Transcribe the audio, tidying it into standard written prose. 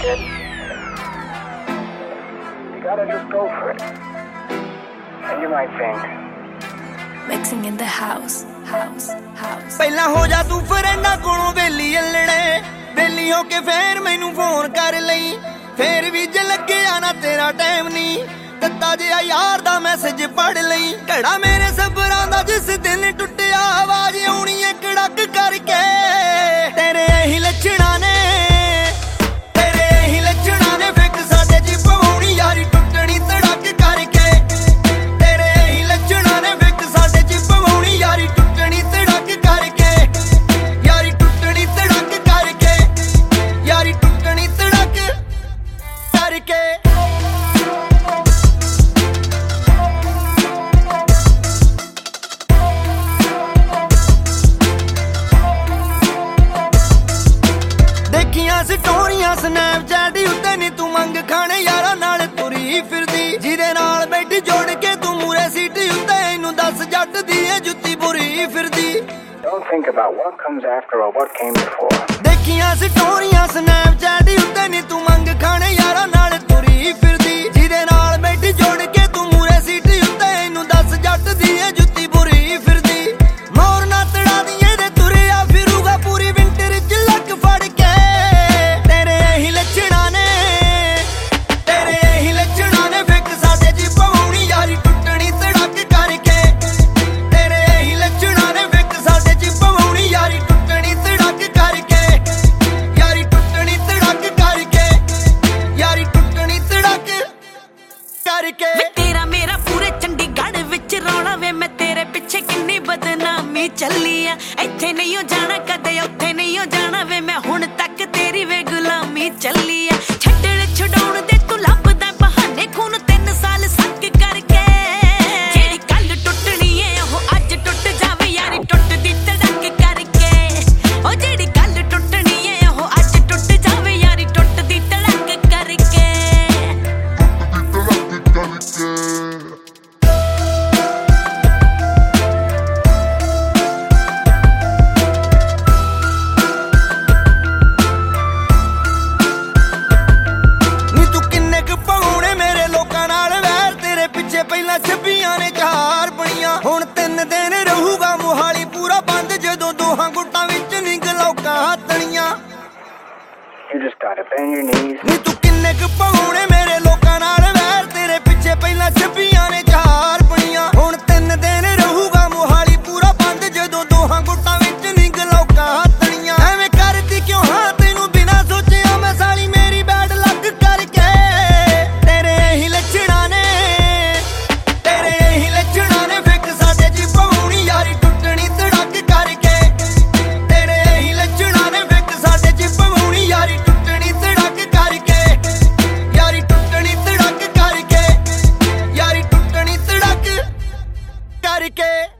kid. You gotta just go for it. And you might think. Mixing in the house. ਪਹਿਲਾਂ ਹੋ ਜਾ ਤੂੰ ਫਰੈਂਡਾਂ ਕੋਲੋਂ ਵੇਲੀ ਅਲੜੇ ਵੇਲੀ ਹੋ ਕੇ ਫੇਰ ਮੈਨੂੰ ਫੋਨ ਕਰ ਲਈ ਫੇਰ ਵੀ ਜੇ ਲੱਗਿਆ ਨਾ ਤੇਰਾ ਟਾਈਮ ਨਹੀਂ ਦਿੱਤਾ ਜਿਹਾ ਯਾਰ ਦਾ ਮੈਸੇਜ ਪੜ ਲਈ ਘੜਾ ਮੇਰੇ ਸਬਰਾਂ ਦਾ ਜਿਸ ਦਿਨ ਟੁੱਟਿਆ ਆਵਾਜ਼ ਆਉਣੀ ਏ ਕੜਕ ਕਰਕੇ ਤੇਰੇ ਇਹੀ ਲੱਛਣਾਂ ਨੇ ਫਿੱਕ ਸਾਡੇ ਜੀ ਪਵਾਉਣੀ ਯਾਰੀ ਟੁੱਟਣੀ ਧੜਕ ਕਰਕੇ ਤੇਰੇ ਇਹੀ ਲੱਛਣਾਂ ਨੇ ਫਿੱਕ ਸਾਡੇ ਜੀ ਪਵਾਉਣੀ ਯਾਰੀ ਟੁੱਟਣੀ ਧੜਕ ਕਰਕੇ ਯਾਰੀ ਟੁੱਟਣੀ ਧੜਕ ਕਰਕੇ ਯਾਰੀ ਟੁੱਟਣੀ ਧੜਕ ਕਰਕੇ ਸਟੋਰੀਆਂ ਸਨੈਪਚੈਟ ਉੱਤੇ ਨੀ ਤੂੰ ਮੰਗ ਖਾਣੇ ਯਾਰਾਂ ਨਾਲ ਤੁਰੀ ਫਿਰਦੀ ਜਿਹਦੇ ਨਾਲ ਬੈਠੀ ਜੋੜ ਕੇ ਤੂੰ ਮੂਰੇ ਸੀਟ ਉੱਤੇ ਇਹਨੂੰ ਦੱਸ ਜੱਟ ਦੀ ਏ ਜੁੱਤੀ ਬੁਰੀ ਫਿਰਦੀ Don't think about what comes after or what came before. ਦੇਖੀਆਂ ਸਟੋਰੀਆਂ ਸਨੈਪਚੈਟ ਉੱਤੇ ਨੀ ਤੂੰ ਮੰਗ ਖਾਣੇ ਯਾਰਾਂ ਨਾਲ ਤੁਰੀ ਫਿਰਦੀ ਜਿਹਦੇ ਨਾਲ ਬੈਠੀ ਜੋੜ ਕੇ ਤੂੰ ਮੂਰੇ ਸੀਟ ਉੱਤੇ ਇਹਨੂੰ ਦੱਸ ਜੱਟ ਦੀ ਏ ਜੁੱਤੀ ਬੁਰੀ ਫਿਰਦੀ ਮੋਰ ਨਾ ਤੜਾ ਦੀਏ ਦੇ ਤੁਰਿਆ ਫਿਰੂਗਾ ਪੂਰੀ ਵਿੰਟਰ ਚ ਲੱਕ ਫੜ ਕੇ ਮੇਰਾ ਪੂਰੇ ਚੰਡੀਗੜ੍ਹ ਵਿੱਚ ਰੌਲਾ ਵੇ ਮੈਂ ਤੇਰੇ ਪਿੱਛੇ ਕਿੰਨੀ ਬਦਨਾਮੀ ਚੱਲੀ ਆ ਇੱਥੇ ਨਹੀਂ ਜਾਣਾ ਕਦੇ ਉੱਥੇ ਨਹੀਂ ਜਾਣਾ ਵੇ ਮੈਂ ਹੁਣ ਤੱਕ ਤੇਰੀ ਵੇ ਗੁਲਾਮੀ ਚੱਲੀ ਆ ਛੱਡਣ ਛਡਾਉਣ ਦੇ ਤੂੰ ਲੱਭਦਾ ਬਹਾਨੇ ਖੂਨ 3 ਸਾਲ ਸੱਕ ਕਰਕੇ ਜਿਹੜੀ ਕੱਲ ਟੁੱਟਣੀ ਏ ਉਹ ਅੱਜ ਟੁੱਟ ਜਾਵੇ ਯਾਰੀ ਟੁੱਟਦੀ ਧੜਕ ਕਰਕੇ ਉਹ ਜਿਹੜੀ ਕੱਲ ਟੁੱਟਣੀ ਏ ਉਹ ਅੱਜ ਟੁੱਟ ਜਾਵੇ ਯਾਰੀ ਟੁੱਟਦੀ ਧੜਕ ਕਰਕੇ ਪਹਿਲਾਂ ਛੱਬੀਆਂ ਨੇ 4 ਬਣੀਆਂ ਹੁਣ 3 ਦਿਨ ਰਹੂਗਾ ਮੁਹਾਲੀ ਪੂਰਾ ਬੰਦ ਜਦੋਂ ਦੋਹਾਂ ਗੁੱਟਾਂ ਵਿੱਚ ਨੀ ਗਲੌਕਾਂ ਹੱਥਣੀਆਂ You just gotta bend your knees. ਨੀ ਤੂੰ ਕਿੰਨੇ ਕੁ ਪਾਉਣੇ ਮੇਰੇ ਲੋਕਾਂ ਨਾਲ ਵੈਰ ਤੇਰੇ ਪਿੱਛੇ ਪਹਿਲਾਂ ਛੱਬੀਆਂ ਨੇ 4 ਬਣੀਆਂ ਹੁਣ 3 ਦਿਨ ਰਹੂਗਾ ਮੁਹਾਲੀ ਪੂਰਾ ਬੰਦ ਜਦੋਂ ਦੋਹਾਂ ਗੁੱਟਾਂ ਵਿੱਚ ਨੀ ਗਲੌਕਾਂ ਹੱਥਣੀਆਂ ਐਵੇਂ ਕਰਦੀ ਕਿਉਂ ਹਾਂ ਤੈਨੂੰ ਬਿਨਾਂ ਸੋਚਿਆ ਮੈਂ ਸਾਲੀ ਮੇਰੀ ਬੈਡ ਲੱਕ ਕਰਕੇ ਤੇਰੇ ਇਹੀ ਲੱਛਣਾਂ ਨੇ que